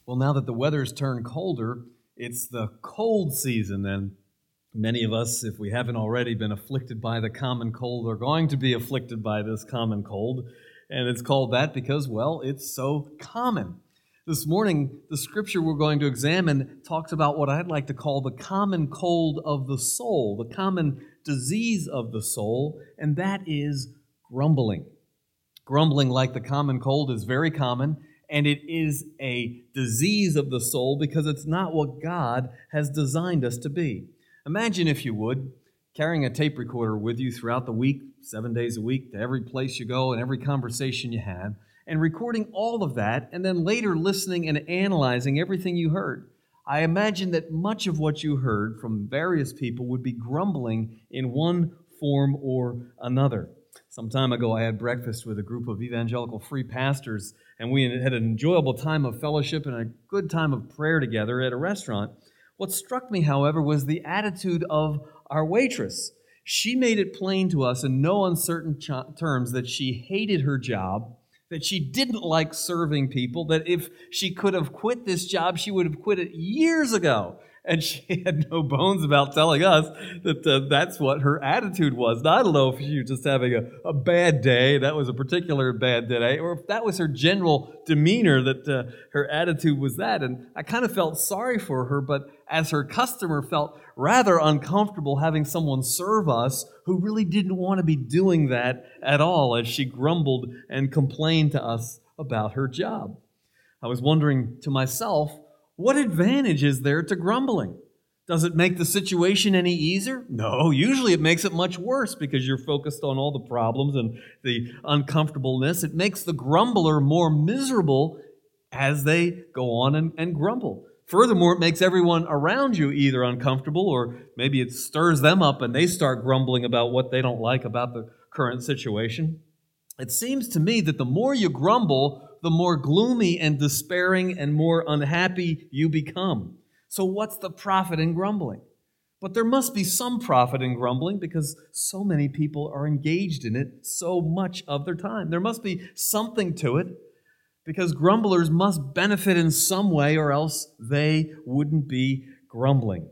Well, now that the weather's turned colder, it's the cold season, and many of us, if we haven't already been afflicted by the common cold, are going to be afflicted by this common cold. And it's called that because, well, it's so common. This morning, the scripture we're going to examine talks about what I'd like to call the common cold of the soul, the common disease of the soul, and that is grumbling. Grumbling, like the common cold, is very common, and it is a disease of the soul because it's not what God has designed us to be. Imagine, if you would, carrying a tape recorder with you throughout the week, 7 days a week, to every place you go and every conversation you have, and recording all of that, and then later listening and analyzing everything you heard. I imagine that much of what you heard from various people would be grumbling in one form or another. Some time ago, I had breakfast with a group of evangelical free pastors, and we had an enjoyable time of fellowship and a good time of prayer together at a restaurant. What struck me, however, was the attitude of our waitress. She made it plain to us in no uncertain terms that she hated her job, that she didn't like serving people, that if she could have quit this job, she would have quit it years ago. And she had no bones about telling us that that's what her attitude was. Now, I don't know if she was just having a bad day, that was a particular bad day, or if that was her general demeanor, that her attitude was that. And I kind of felt sorry for her, but as her customer, felt rather uncomfortable having someone serve us who really didn't want to be doing that at all, as she grumbled and complained to us about her job. I was wondering to myself, what advantage is there to grumbling? Does it make the situation any easier? No, usually it makes it much worse because you're focused on all the problems and the uncomfortableness. It makes the grumbler more miserable as they go on and grumble. Furthermore, it makes everyone around you either uncomfortable, or maybe it stirs them up and they start grumbling about what they don't like about the current situation. It seems to me that the more you grumble, the more gloomy and despairing and more unhappy you become. So what's the profit in grumbling? But there must be some profit in grumbling because so many people are engaged in it so much of their time. There must be something to it because grumblers must benefit in some way or else they wouldn't be grumbling.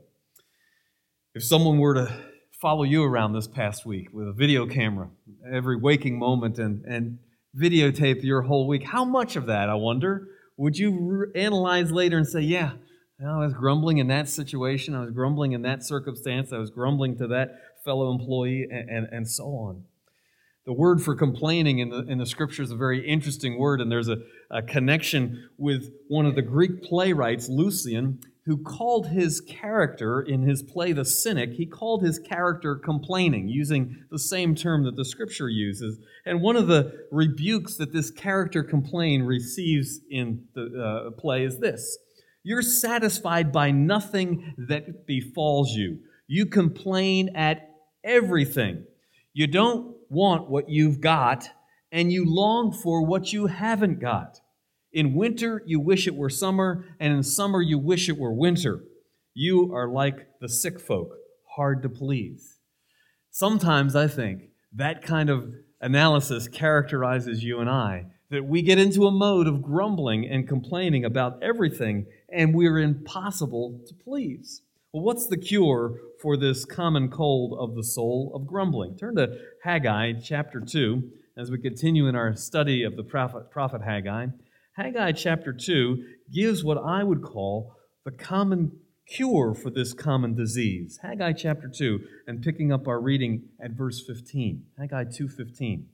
If someone were to follow you around this past week with a video camera every waking moment and videotape your whole week, how much of that, I wonder, would you analyze later and say, yeah, I was grumbling in that situation, I was grumbling in that circumstance, I was grumbling to that fellow employee, and so on. The word for complaining in the Scripture is a very interesting word, and there's a connection with one of the Greek playwrights, Lucian, who called his character in his play The Cynic, he called his character complaining, using the same term that the Scripture uses. And one of the rebukes that this character complain receives in the play is this: you're satisfied by nothing that befalls you. You complain at everything. You don't want what you've got, and you long for what you haven't got. In winter, you wish it were summer, and in summer, you wish it were winter. You are like the sick folk, hard to please. Sometimes I think that kind of analysis characterizes you and I, that we get into a mode of grumbling and complaining about everything, and we're impossible to please. Well, what's the cure for this common cold of the soul of grumbling? Turn to Haggai chapter 2 as we continue in our study of the prophet Haggai. Haggai chapter 2 gives what I would call the common cure for this common disease. Haggai chapter 2, and picking up our reading at verse 15. Haggai 2:15.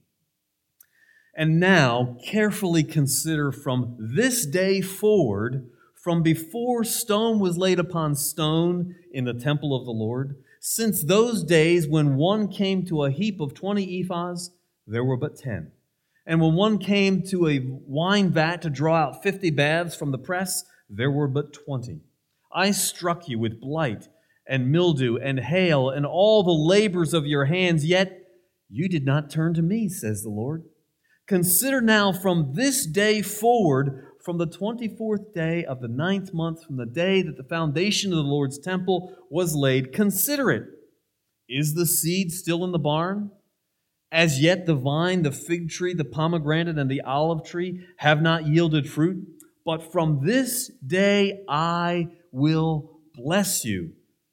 And now carefully consider from this day forward, from before stone was laid upon stone in the temple of the Lord, since those days when one came to a heap of 20 ephahs, there were but 10. And when one came to a wine vat to draw out 50 baths from the press, there were but 20. I struck you with blight and mildew and hail and all the labors of your hands, yet you did not turn to me, says the Lord. Consider now from this day forward, from the 24th day of the 9th month, from the day that the foundation of the Lord's temple was laid, consider it. Is the seed still in the barn? As yet the vine, the fig tree, the pomegranate, and the olive tree have not yielded fruit. but from this day I will bless you.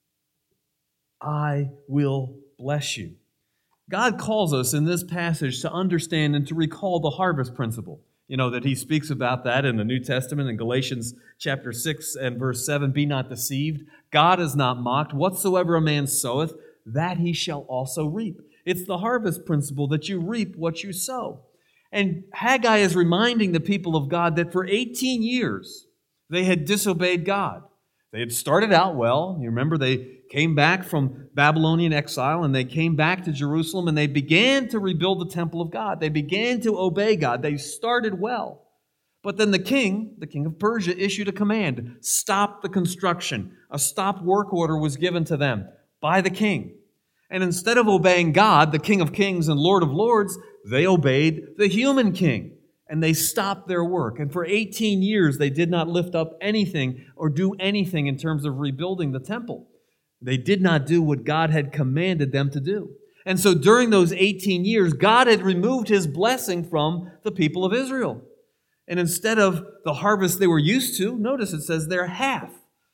I will bless you. God calls us in this passage to understand and to recall the harvest principle. You know that he speaks about that in the New Testament in Galatians chapter 6 and verse 7. Be not deceived. God is not mocked. Whatsoever a man soweth, that he shall also reap. It's the harvest principle that you reap what you sow. And Haggai is reminding the people of God that for 18 years they had disobeyed God. They had started out well. You remember they came back from Babylonian exile and they came back to Jerusalem and they began to rebuild the temple of God. They began to obey God. They started well. But then the king of Persia, issued a command. Stop the construction. A stop work order was given to them by the king. And instead of obeying God, the King of Kings and Lord of Lords, they obeyed the human king. And they stopped their work. And for 18 years, they did not lift up anything or do anything in terms of rebuilding the temple. They did not do what God had commanded them to do. And so during those 18 years, God had removed his blessing from the people of Israel. And instead of the harvest they were used to, notice it says they're half.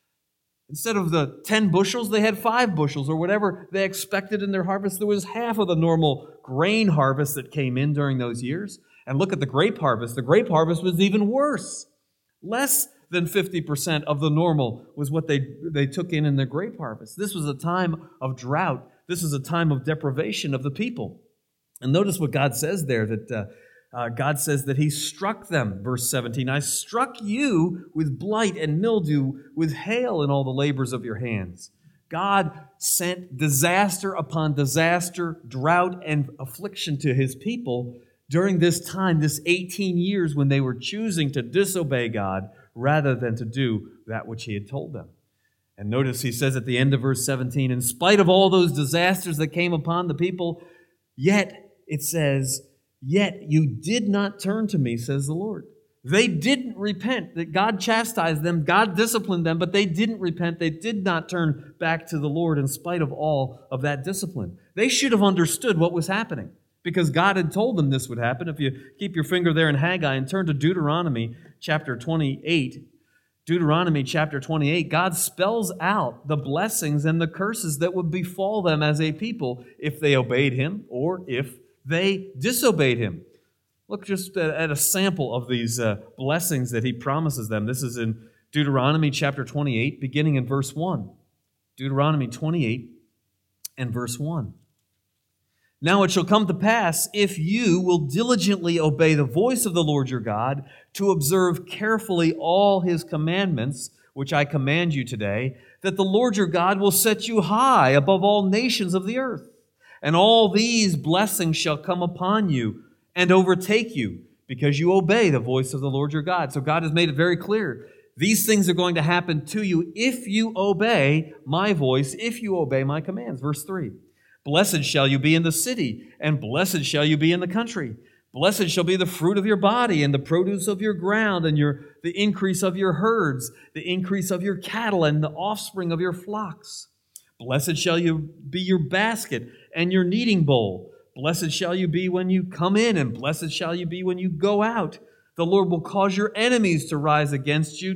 Instead of the 10 bushels, they had 5 bushels, or whatever they expected in their harvest. There was half of the normal grain harvest that came in during those years. And look at the grape harvest. The grape harvest was even worse. Less than 50% of the normal was what they took in their grape harvest. This was a time of drought. This is a time of deprivation of the people. And notice what God says there, that God says that he struck them, verse 17, I struck you with blight and mildew, with hail in all the labors of your hands. God sent disaster upon disaster, drought and affliction to his people during this time, this 18 years when they were choosing to disobey God rather than to do that which he had told them. And notice he says at the end of verse 17, in spite of all those disasters that came upon the people, yet, it says, yet you did not turn to me, says the Lord. They didn't repent. That God chastised them, God disciplined them, but they didn't repent. They did not turn back to the Lord in spite of all of that discipline. They should have understood what was happening because God had told them this would happen. If you keep your finger there in Haggai and turn to Deuteronomy chapter 28, Deuteronomy chapter 28, God spells out the blessings and the curses that would befall them as a people if they obeyed him or if they disobeyed him. Look just at a sample of these blessings that he promises them. This is in Deuteronomy chapter 28, beginning in verse 1. Deuteronomy 28 and verse 1. Now it shall come to pass, if you will diligently obey the voice of the Lord your God, to observe carefully all his commandments, which I command you today, that the Lord your God will set you high above all nations of the earth. And all these blessings shall come upon you and overtake you, because you obey the voice of the Lord your God. So God has made it very clear. These things are going to happen to you if you obey my voice, if you obey my commands. Verse 3. Blessed shall you be in the city, and blessed shall you be in the country. Blessed shall be the fruit of your body, and the produce of your ground, and the increase of your herds, the increase of your cattle, and the offspring of your flocks. Blessed shall you be your basket and your kneading bowl. Blessed shall you be when you come in, and blessed shall you be when you go out. The Lord will cause your enemies to rise against you,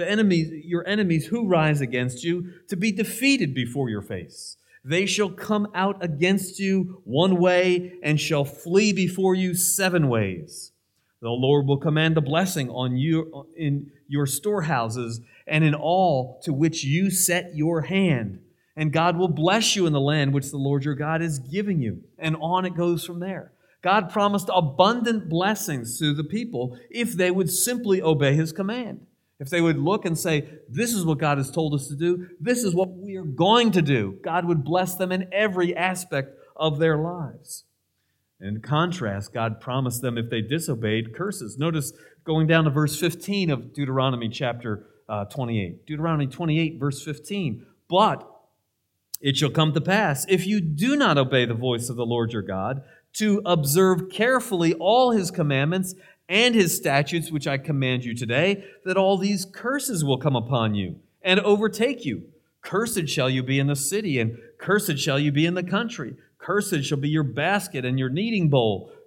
your enemies who rise against you, to be defeated before your face. They shall come out against you one way and shall flee before you 7 ways. The Lord will command a blessing on you in your storehouses and in all to which you set your hand. And God will bless you in the land which the Lord your God is giving you. And on it goes from there. God promised abundant blessings to the people if they would simply obey his command. If they would look and say, this is what God has told us to do, this is what we are going to do, God would bless them in every aspect of their lives. In contrast, God promised them if they disobeyed, curses. Notice going down to verse 15 of Deuteronomy chapter 28. Deuteronomy 28, verse 15. But it shall come to pass, if you do not obey the voice of the Lord your God, to observe carefully all his commandments and his statutes, which I command you today, that all these curses will come upon you and overtake you. Cursed shall you be in the city, and cursed shall you be in the country. Cursed shall be your basket and your kneading bowl.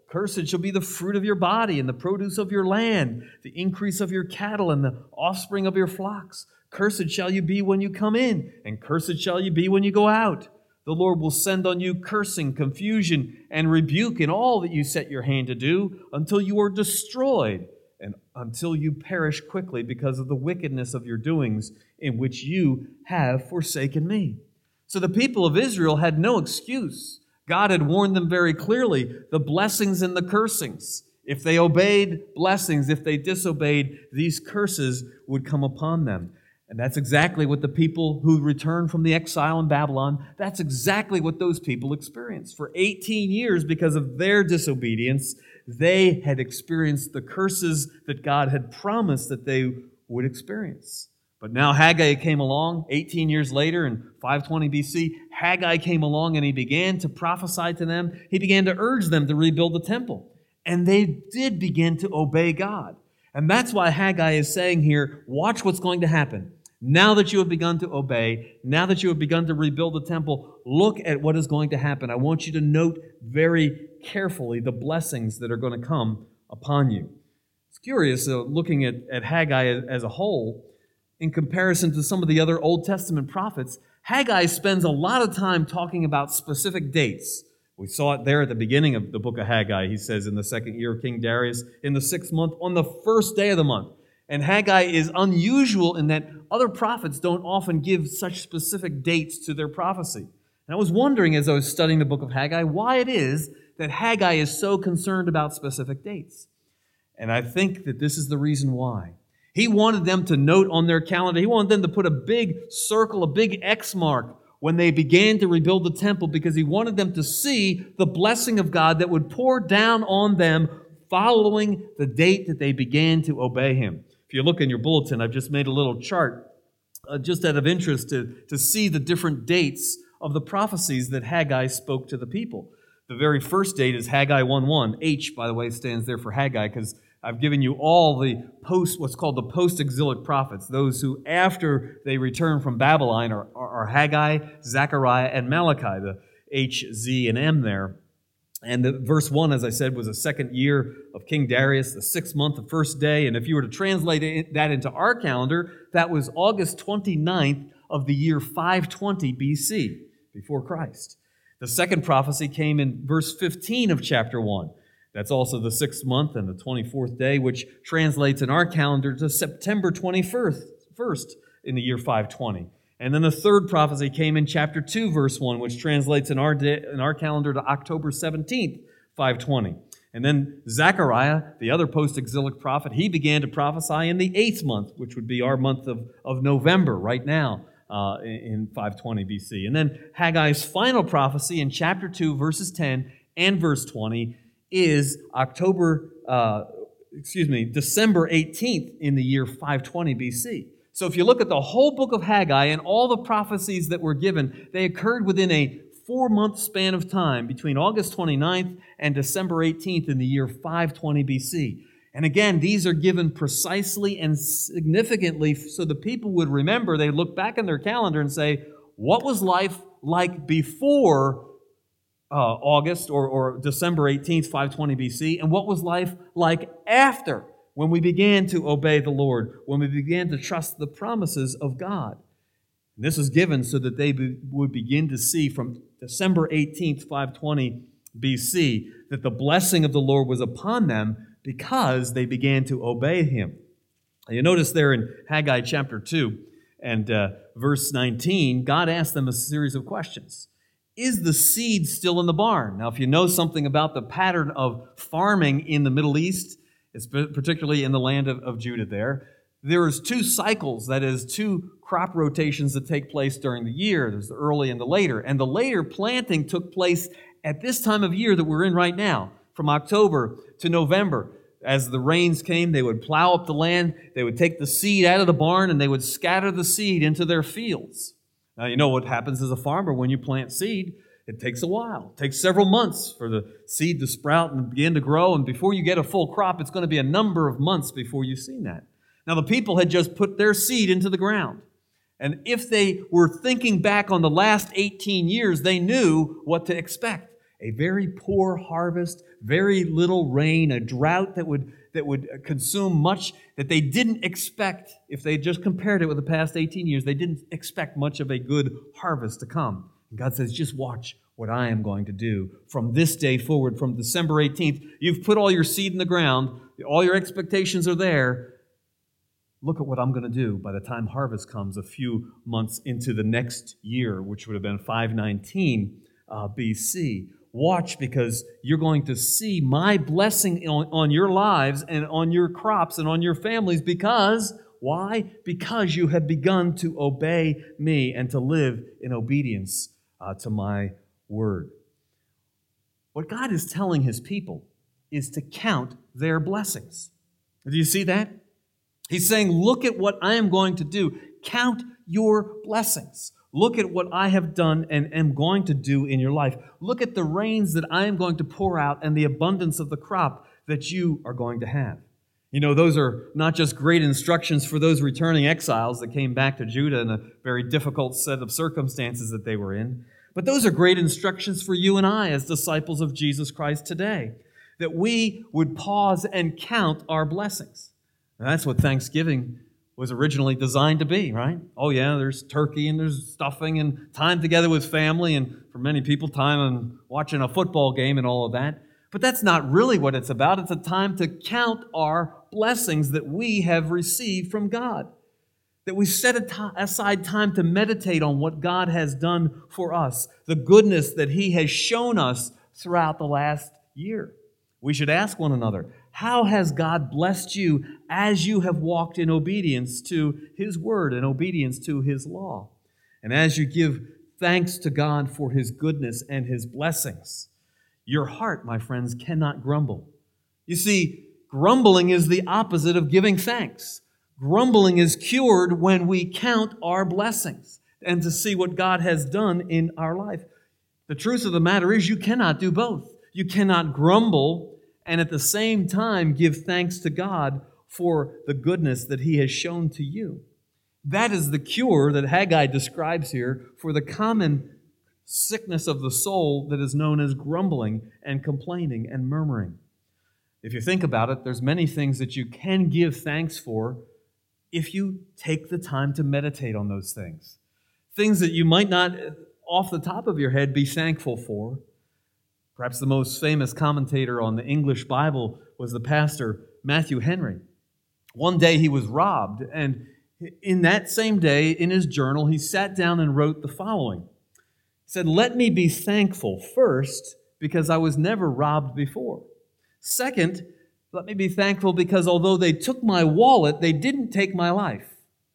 Cursed shall be the fruit of your body and the produce of your land, the increase of your cattle and the offspring of your flocks. Cursed shall you be when you come in, and cursed shall you be when you go out. The Lord will send on you cursing, confusion, and rebuke in all that you set your hand to do, until you are destroyed, and until you perish quickly because of the wickedness of your doings, in which you have forsaken me. So the people of Israel had no excuse. God had warned them very clearly, the blessings and the cursings. If they obeyed, blessings. If they disobeyed, these curses would come upon them. And that's exactly what the people who returned from the exile in Babylon, that's exactly what those people experienced. For 18 years, because of their disobedience, they had experienced the curses that God had promised that they would experience. But now Haggai came along 18 years later in 520 BC. Haggai came along and he began to prophesy to them. He began to urge them to rebuild the temple. And they did begin to obey God. And that's why Haggai is saying here, watch what's going to happen. Now that you have begun to obey, now that you have begun to rebuild the temple, look at what is going to happen. I want you to note very carefully the blessings that are going to come upon you. It's curious, looking at Haggai as a whole, in comparison to some of the other Old Testament prophets, Haggai spends a lot of time talking about specific dates. We saw it there at the beginning of the book of Haggai. He says, in the 2nd year of King Darius, in the 6th month, on the 1st day of the month. And Haggai is unusual in that other prophets don't often give such specific dates to their prophecy. And I was wondering as I was studying the book of Haggai, why it is that Haggai is so concerned about specific dates. And I think that this is the reason why. He wanted them to note on their calendar, he wanted them to put a big circle, a big X mark when they began to rebuild the temple, because he wanted them to see the blessing of God that would pour down on them following the date that they began to obey him. If you look in your bulletin, I've just made a little chart just out of interest to see the different dates of the prophecies that Haggai spoke to the people. The very first date is Haggai 1:1. H, by the way, stands there for Haggai because I've given you all the what's called the post-exilic prophets, those who after they return from Babylon are Haggai, Zechariah, and Malachi, the H, Z, and M there. And the verse 1, as I said, was the 2nd year of King Darius, the 6th month, the 1st day. And if you were to translate that into our calendar, that was August 29th of the year 520 BC, before Christ. The second prophecy came in verse 15 of chapter 1. That's also the 6th month and the 24th day, which translates in our calendar to September 21st in the year 520. And then the third prophecy came in chapter 2, verse 1, which translates in our calendar to October 17th, 520. And then Zechariah, the other post-exilic prophet, he began to prophesy in the 8th month, which would be our month of November right now in 520 BC. And then Haggai's final prophecy in chapter 2, verses 10 and verse 20 is December 18th in the year 520 BC. So if you look at the whole book of Haggai and all the prophecies that were given, they occurred within a 4-month span of time between August 29th and December 18th in the year 520 BC. And again, these are given precisely and significantly so the people would remember. They look back in their calendar and say, what was life like before August or December 18th, 520 BC, and what was life like after, when we began to obey the Lord, when we began to trust the promises of God. And this is given so that they would begin to see from December 18th, 520 BC, that the blessing of the Lord was upon them because they began to obey him. And you notice there in Haggai chapter 2 and verse 19, God asked them a series of questions. Is the seed still in the barn? Now, if you know something about the pattern of farming in the Middle East, it's particularly in the land of Judah there is 2 cycles, that is 2 crop rotations that take place during the year. There's the early and the later. And the later planting took place at this time of year that we're in right now, from October to November. As the rains came, they would plow up the land, they would take the seed out of the barn, and they would scatter the seed into their fields. Now, you know what happens as a farmer when you plant seed. It takes a while. It takes several months for the seed to sprout and begin to grow, and before you get a full crop, it's going to be a number of months before you've seen that. Now, the people had just put their seed into the ground, and if they were thinking back on the last 18 years, they knew what to expect. a very poor harvest, very little rain, a drought that would consume much that they didn't expect. If they just compared it with the past 18 years, they didn't expect much of a good harvest to come. And God says, just watch what I am going to do from this day forward, from December 18th. You've put all your seed in the ground. All your expectations are there. Look at what I'm going to do by the time harvest comes a few months into the next year, which would have been 519 BC. Watch, because you're going to see my blessing on your lives and on your crops and on your families. Because, why? Because you have begun to obey me and to live in obedience to my word. What God is telling his people is to count their blessings. Do you see that? He's saying, look at what I am going to do. Count your blessings. Look at what I have done and am going to do in your life. Look at the rains that I am going to pour out and the abundance of the crop that you are going to have. You know, those are not just great instructions for those returning exiles that came back to Judah in a very difficult set of circumstances that they were in, but those are great instructions for you and I as disciples of Jesus Christ today, that we would pause and count our blessings. And that's what Thanksgiving was originally designed to be, right? Oh yeah, there's turkey and there's stuffing and time together with family, and for many people, time on watching a football game and all of that. But that's not really what it's about. It's a time to count our blessings that we have received from God. That we set aside time to meditate on what God has done for us, the goodness that He has shown us throughout the last year. We should ask one another, how has God blessed you as you have walked in obedience to His word and obedience to His law? And as you give thanks to God for His goodness and His blessings, your heart, my friends, cannot grumble. You see, grumbling is the opposite of giving thanks. Grumbling is cured when we count our blessings and to see what God has done in our life. The truth of the matter is you cannot do both. You cannot grumble and at the same time give thanks to God for the goodness that He has shown to you. That is the cure that Haggai describes here for the common sickness of the soul that is known as grumbling and complaining and murmuring. If you think about it, there's many things that you can give thanks for if you take the time to meditate on those things. Things that you might not, off the top of your head, be thankful for. Perhaps the most famous commentator on the English Bible was the pastor Matthew Henry. One day he was robbed, and in that same day, in his journal, he sat down and wrote the following. He said, "Let me be thankful, first, because I was never robbed before. Second, let me be thankful because although they took my wallet, they didn't take my life.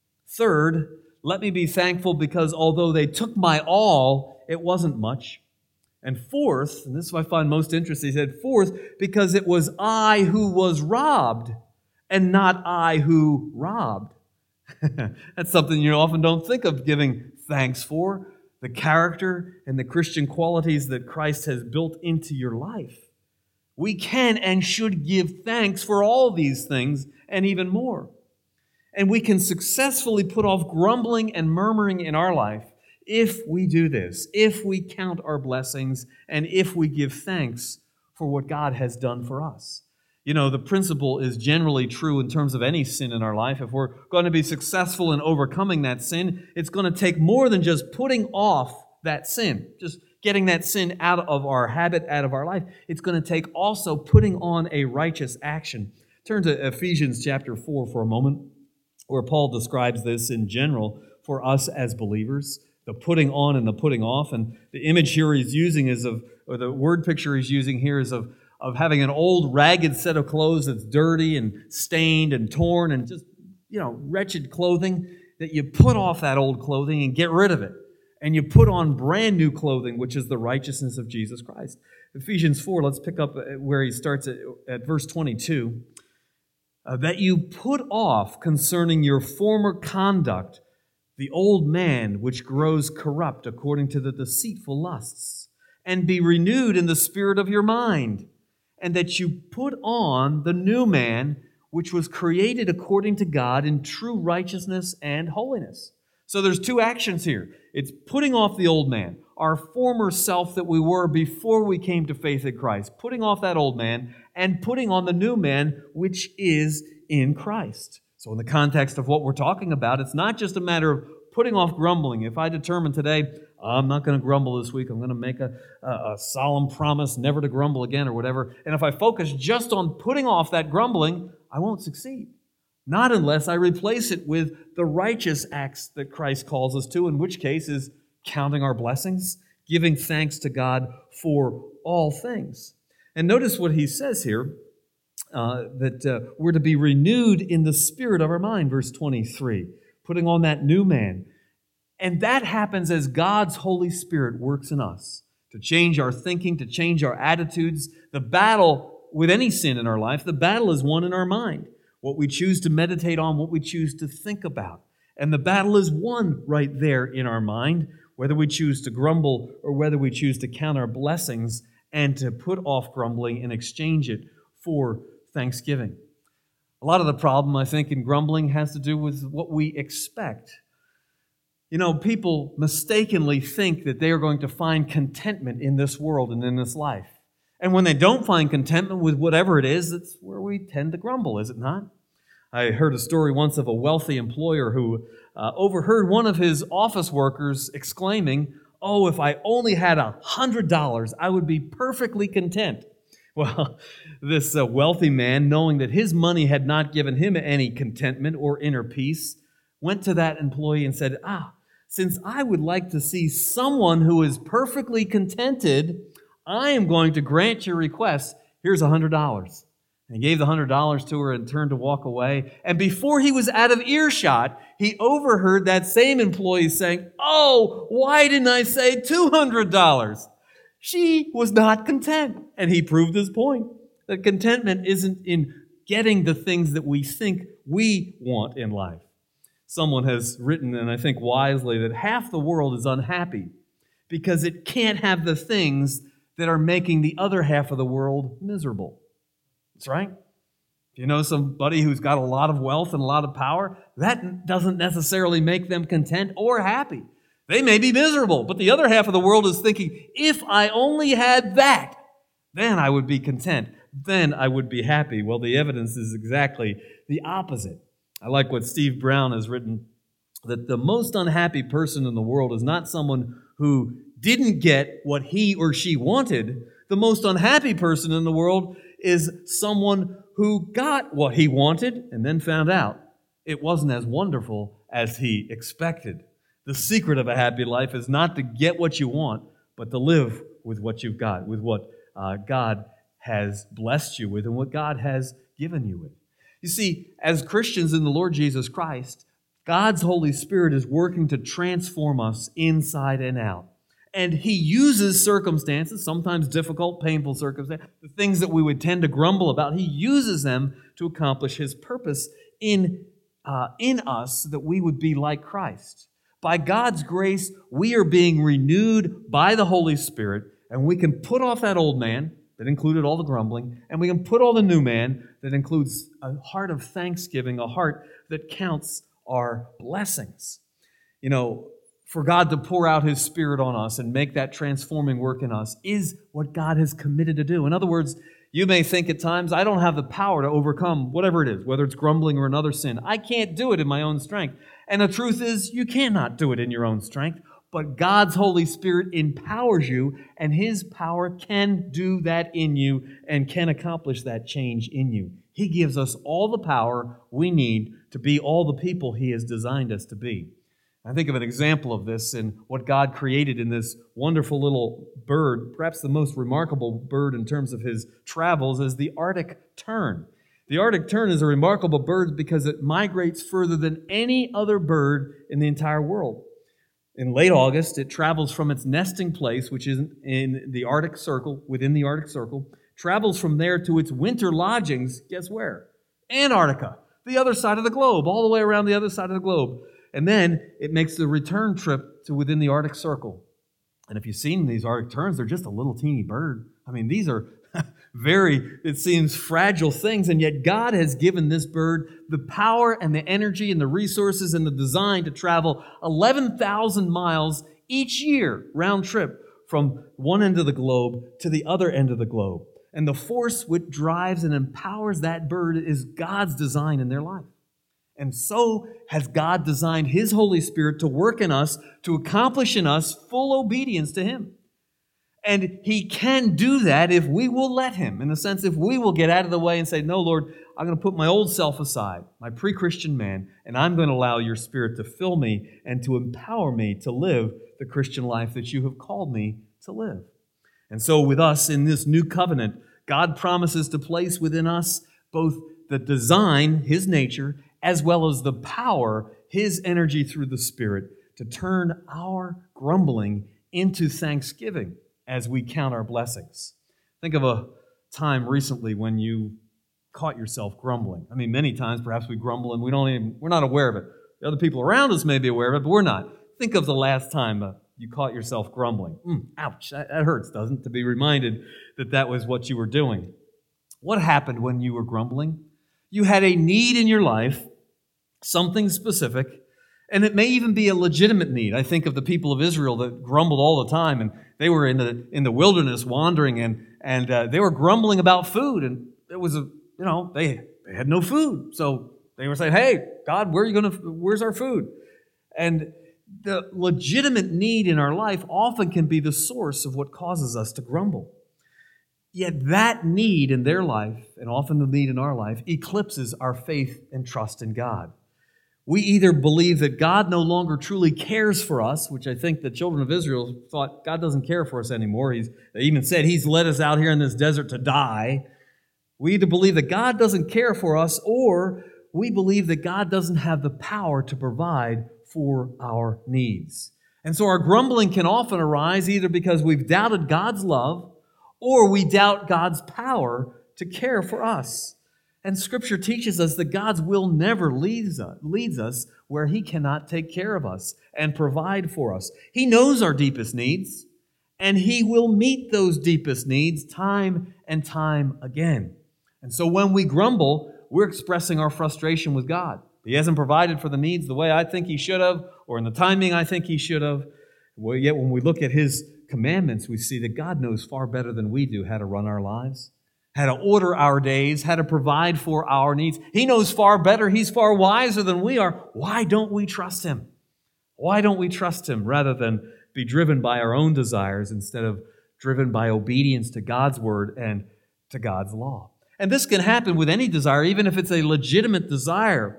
Third, let me be thankful because although they took my all, it wasn't much. And fourth, and this is what I find most interesting, he said, fourth, because it was I who was robbed and not I who robbed." That's something you often don't think of giving thanks for, the character and the Christian qualities that Christ has built into your life. We can and should give thanks for all these things and even more. And we can successfully put off grumbling and murmuring in our life if we do this, if we count our blessings, and if we give thanks for what God has done for us. You know, the principle is generally true in terms of any sin in our life. If we're going to be successful in overcoming that sin, it's going to take more than just putting off that sin, just getting that sin out of our habit, out of our life. It's going to take also putting on a righteous action. Turn to Ephesians chapter 4 for a moment, where Paul describes this in general for us as believers, the putting on and the putting off. And the image here he's using is of, or the word picture he's using here is of having an old ragged set of clothes that's dirty and stained and torn and just, wretched clothing, that you put off that old clothing and get rid of it. And you put on brand new clothing, which is the righteousness of Jesus Christ. Ephesians 4, let's pick up where he starts at verse 22. That you put off concerning your former conduct the old man which grows corrupt according to the deceitful lusts, and be renewed in the spirit of your mind, and that you put on the new man which was created according to God in true righteousness and holiness. So there's two actions here. It's putting off the old man, our former self that we were before we came to faith in Christ, putting off that old man and putting on the new man, which is in Christ. So in the context of what we're talking about, it's not just a matter of putting off grumbling. If I determine today, I'm not going to grumble this week, I'm going to make a solemn promise never to grumble again or whatever, and if I focus just on putting off that grumbling, I won't succeed. Not unless I replace it with the righteous acts that Christ calls us to, in which case is counting our blessings, giving thanks to God for all things. And notice what he says here, that we're to be renewed in the spirit of our mind, verse 23, putting on that new man. And that happens as God's Holy Spirit works in us to change our thinking, to change our attitudes. The battle with any sin in our life, the battle is won in our mind. What we choose to meditate on, what we choose to think about. And the battle is won right there in our mind, whether we choose to grumble or whether we choose to count our blessings and to put off grumbling and exchange it for thanksgiving. A lot of the problem, I think, in grumbling has to do with what we expect. You know, people mistakenly think that they are going to find contentment in this world and in this life. And when they don't find contentment with whatever it is, that's where we tend to grumble, is it not? I heard a story once of a wealthy employer who overheard one of his office workers exclaiming, "Oh, if I only had $100, I would be perfectly content." Well, this wealthy man, knowing that his money had not given him any contentment or inner peace, went to that employee and said, since I would like to see someone who is perfectly contented, I am going to grant your request. Here's $100. And he gave the $100 to her and turned to walk away. And before he was out of earshot, he overheard that same employee saying, "Oh, why didn't I say $200? She was not content. And he proved his point, that contentment isn't in getting the things that we think we want in life. Someone has written, and I think wisely, that half the world is unhappy because it can't have the things that are making the other half of the world miserable. That's right. If you know somebody who's got a lot of wealth and a lot of power, that doesn't necessarily make them content or happy. They may be miserable, but the other half of the world is thinking, if I only had that, then I would be content. Then I would be happy. Well, the evidence is exactly the opposite. I like what Steve Brown has written, that the most unhappy person in the world is not someone who didn't get what he or she wanted. The most unhappy person in the world is someone who got what he wanted and then found out it wasn't as wonderful as he expected. The secret of a happy life is not to get what you want, but to live with what you've got, with what God has blessed you with and what God has given you with. You see, as Christians in the Lord Jesus Christ, God's Holy Spirit is working to transform us inside and out. And He uses circumstances, sometimes difficult, painful circumstances, the things that we would tend to grumble about. He uses them to accomplish His purpose in us, so that we would be like Christ. By God's grace, we are being renewed by the Holy Spirit, and we can put off that old man that included all the grumbling, and we can put on the new man that includes a heart of thanksgiving, a heart that counts our blessings. You know, for God to pour out His Spirit on us and make that transforming work in us is what God has committed to do. In other words, you may think at times, I don't have the power to overcome whatever it is, whether it's grumbling or another sin. I can't do it in my own strength. And the truth is, you cannot do it in your own strength. But God's Holy Spirit empowers you, and His power can do that in you and can accomplish that change in you. He gives us all the power we need to be all the people He has designed us to be. I think of an example of this in what God created in this wonderful little bird, perhaps the most remarkable bird in terms of his travels, is the Arctic tern. The Arctic tern is a remarkable bird because it migrates further than any other bird in the entire world. In late August, it travels from its nesting place, which is in the Arctic Circle, within the Arctic Circle, travels from there to its winter lodgings, guess where? Antarctica, the other side of the globe, all the way around the other side of the globe. And then it makes the return trip to within the Arctic Circle. And if you've seen these Arctic terns, they're just a little teeny bird. I mean, these are it seems fragile things, and yet God has given this bird the power and the energy and the resources and the design to travel 11,000 miles each year, round trip, from one end of the globe to the other end of the globe. And the force which drives and empowers that bird is God's design in their life. And so has God designed His Holy Spirit to work in us, to accomplish in us full obedience to Him. And He can do that if we will let Him, in the sense if we will get out of the way and say, no, Lord, I'm going to put my old self aside, my pre-Christian man, and I'm going to allow your Spirit to fill me and to empower me to live the Christian life that you have called me to live. And so with us in this new covenant, God promises to place within us both the design, His nature, as well as the power, His energy through the Spirit, to turn our grumbling into thanksgiving as we count our blessings. Think of a time recently when you caught yourself grumbling. I mean, many times perhaps we grumble and we're not aware of it. The other people around us may be aware of it, but we're not. Think of the last time you caught yourself grumbling. Ouch, that hurts, doesn't it, to be reminded that that was what you were doing. What happened when you were grumbling? You had a need in your life, something specific, and it may even be a legitimate need. I think of the people of Israel that grumbled all the time, and they were in the wilderness wandering, and they were grumbling about food, and it was they had no food, so they were saying, "Hey, God, where's our food?" And the legitimate need in our life often can be the source of what causes us to grumble. Yet that need in their life, and often the need in our life, eclipses our faith and trust in God. We either believe that God no longer truly cares for us, which I think the children of Israel thought God doesn't care for us anymore. They even said He's led us out here in this desert to die. We either believe that God doesn't care for us, or we believe that God doesn't have the power to provide for our needs. And so our grumbling can often arise either because we've doubted God's love, or we doubt God's power to care for us. And Scripture teaches us that God's will never leads us where He cannot take care of us and provide for us. He knows our deepest needs, and He will meet those deepest needs time and time again. And so when we grumble, we're expressing our frustration with God. He hasn't provided for the needs the way I think He should have, or in the timing I think He should have. Well, yet when we look at His commandments, we see that God knows far better than we do how to run our lives, how to order our days, how to provide for our needs. He knows far better. He's far wiser than we are. Why don't we trust Him? Why don't we trust Him rather than be driven by our own desires instead of driven by obedience to God's word and to God's law? And this can happen with any desire, even if it's a legitimate desire,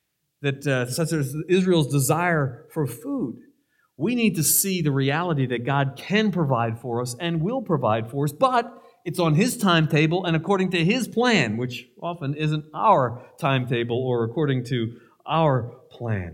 such as Israel's desire for food. We need to see the reality that God can provide for us and will provide for us, but it's on His timetable and according to His plan, which often isn't our timetable or according to our plan.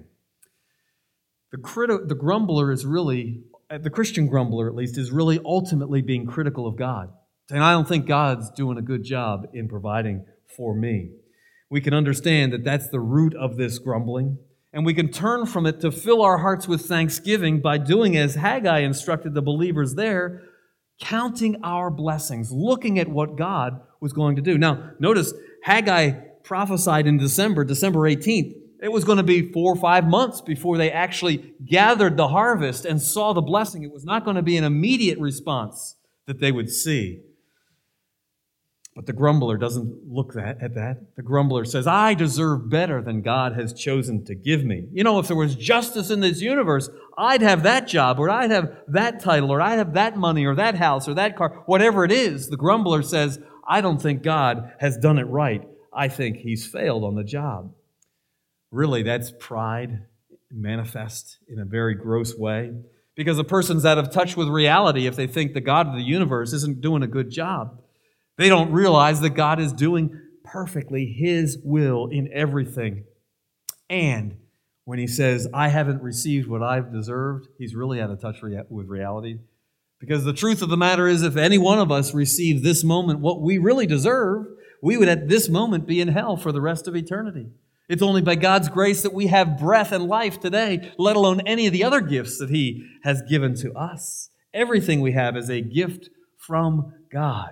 The grumbler is really, the Christian grumbler at least, is really ultimately being critical of God. And I don't think God's doing a good job in providing for me. We can understand that that's the root of this grumbling, and we can turn from it to fill our hearts with thanksgiving by doing as Haggai instructed the believers there, counting our blessings, looking at what God was going to do. Now, notice Haggai prophesied in December 18th. It was going to be 4 or 5 months before they actually gathered the harvest and saw the blessing. It was not going to be an immediate response that they would see. But the grumbler doesn't look at that. The grumbler says, I deserve better than God has chosen to give me. You know, if there was justice in this universe, I'd have that job, or I'd have that title, or I'd have that money, or that house, or that car, whatever it is. The grumbler says, I don't think God has done it right. I think He's failed on the job. Really, that's pride manifest in a very gross way. Because a person's out of touch with reality if they think the God of the universe isn't doing a good job. They don't realize that God is doing perfectly His will in everything. And when He says, I haven't received what I've deserved, He's really out of touch with reality. Because the truth of the matter is, if any one of us received this moment what we really deserve, we would at this moment be in hell for the rest of eternity. It's only by God's grace that we have breath and life today, let alone any of the other gifts that He has given to us. Everything we have is a gift from God.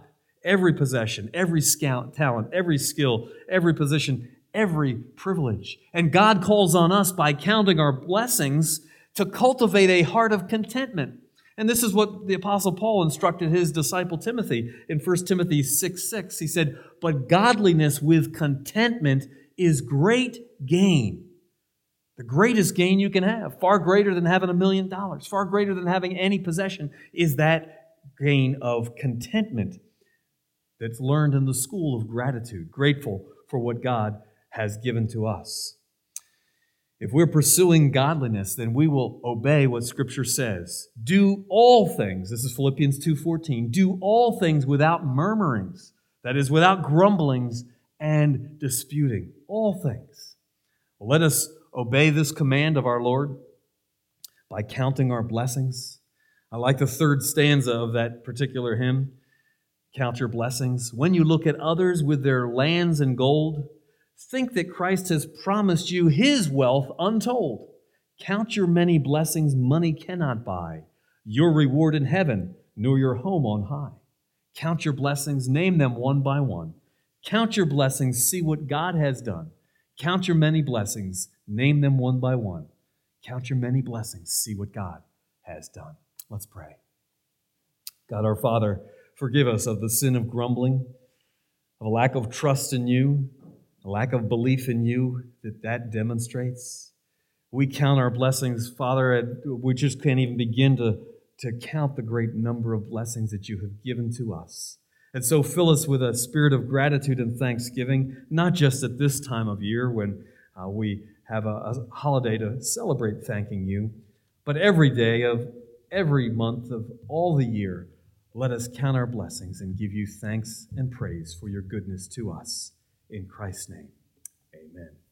every possession, every talent, every skill, every position, every privilege. And God calls on us by counting our blessings to cultivate a heart of contentment. And this is what the Apostle Paul instructed his disciple Timothy in 1 Timothy 6:6. He said, "But godliness with contentment is great gain." The greatest gain you can have, far greater than having $1 million, far greater than having any possession, is that gain of contentment that's learned in the school of gratitude, grateful for what God has given to us. If we're pursuing godliness, then we will obey what Scripture says. Do all things, this is Philippians 2:14, do all things without murmurings, that is, without grumblings and disputing. All things. Well, let us obey this command of our Lord by counting our blessings. I like the third stanza of that particular hymn, Count Your Blessings. When you look at others with their lands and gold, think that Christ has promised you His wealth untold. Count your many blessings money cannot buy, your reward in heaven, nor your home on high. Count your blessings, name them one by one. Count your blessings, see what God has done. Count your many blessings, name them one by one. Count your many blessings, see what God has done. Let's pray. God our Father, forgive us of the sin of grumbling, of a lack of trust in you, a lack of belief in you that demonstrates. We count our blessings, Father, and we just can't even begin to count the great number of blessings that you have given to us. And so fill us with a spirit of gratitude and thanksgiving, not just at this time of year when we have a holiday to celebrate thanking you, but every day of every month of all the year. Let us count our blessings and give you thanks and praise for your goodness to us. In Christ's name, amen.